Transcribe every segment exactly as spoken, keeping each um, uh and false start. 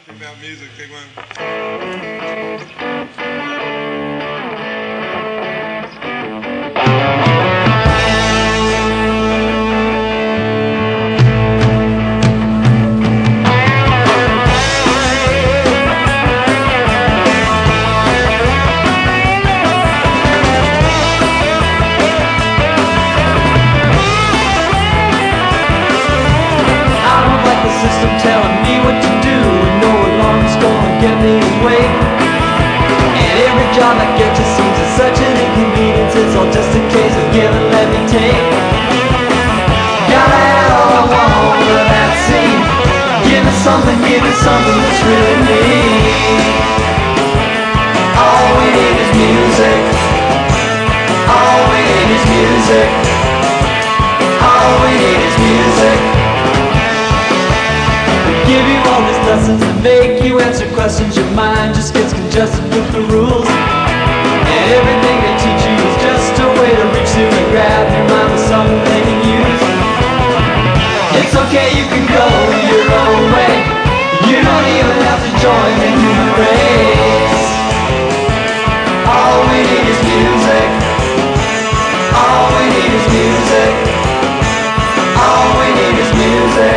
About music, take one. Job I get just seems it's such an inconvenience. It's all just a case of give and let me take. Gotta have all I want for that scene. Give me something, give me something that's really me. All we need is music. All we need is music. All we need is music. We give you all these lessons to make you answer questions. Your mind just gets congested with the rules. Everything they teach you is just a way to reach through and grab your mind with something they can use. It's okay, you can go your own way. You don't even have to join the human race. All we need is music. All we need is music. All we need is music.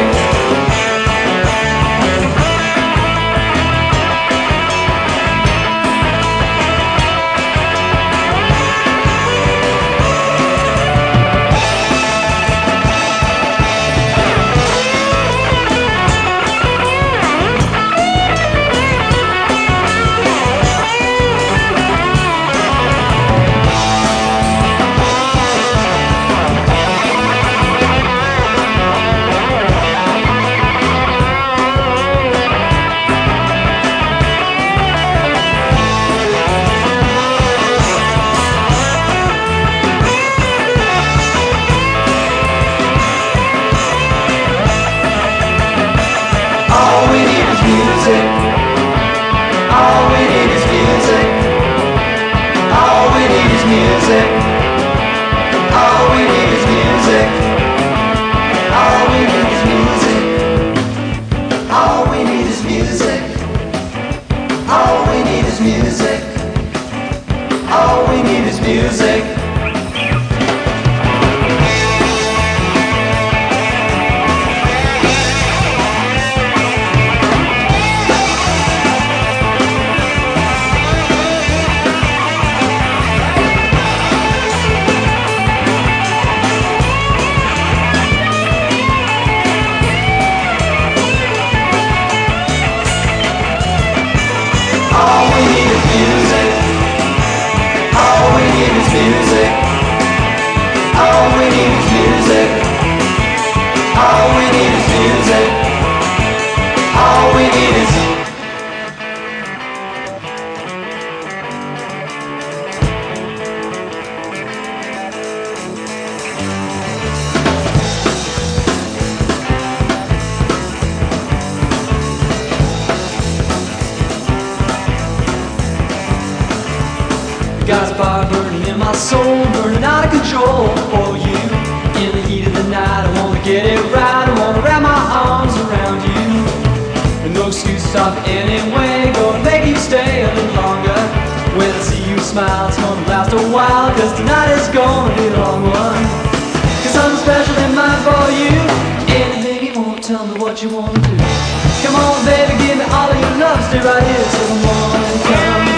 Got a fire burning in my soul, burning out of control for you. In the heat of the night, I wanna get it right. I wanna wrap my arms around you. And no excuse to stop anyway. Gonna make you stay a little longer. When I see you smile, it's gonna last a while. Cause tonight is gonna be a long one. Cause something special in mind for you. Anything you want, tell me what you wanna do. Come on baby, give me all of your love. Stay right here till the morning comes.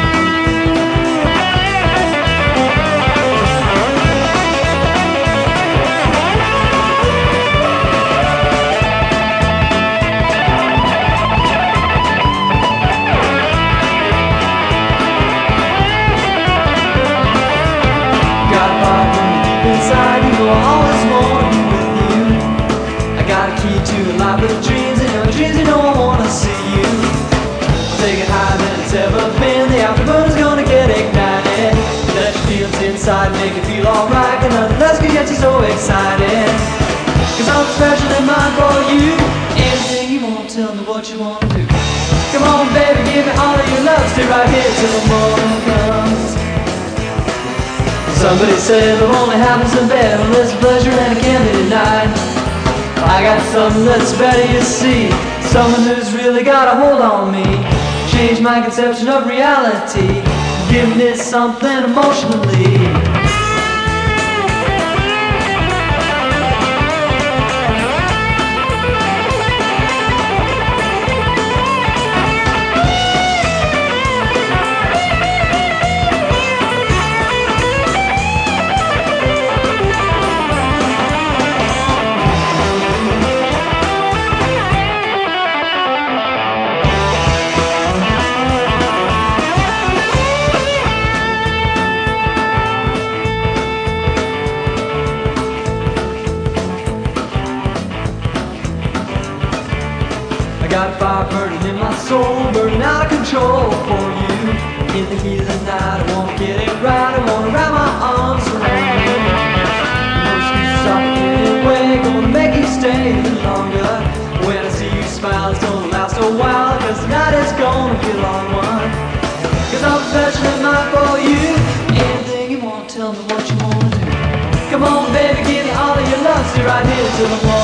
With dreams and your dreams, you know I wanna see you. Take it higher than it's ever been. The afterburner's gonna get ignited. Let your feelings inside, make it feel alright. And nothing less can get you so excited. Cause I'm special in mind for you. Anything you want, tell me what you wanna do. Come on baby, give me all of your love. Stay right here till the morning comes. Somebody said love only happens in bed. Well, there's pleasure and it can't be denied. I got something that's better, you see. someone who's really got a hold on me, change my conception of reality, give me something emotionally. Got fire burning in my soul, burning out of control for you. In the heat of the night, I wanna get it right, I wanna wrap my arms around you. No excuses off anyway, gonna make you stay a little longer. When I see you smile, it's gonna last a while, cause tonight is gonna be a long one. Cause I'm affectionate mind for you. Anything you want, tell me what you wanna do. Come on baby, give me all of your love, stay right here till the morning.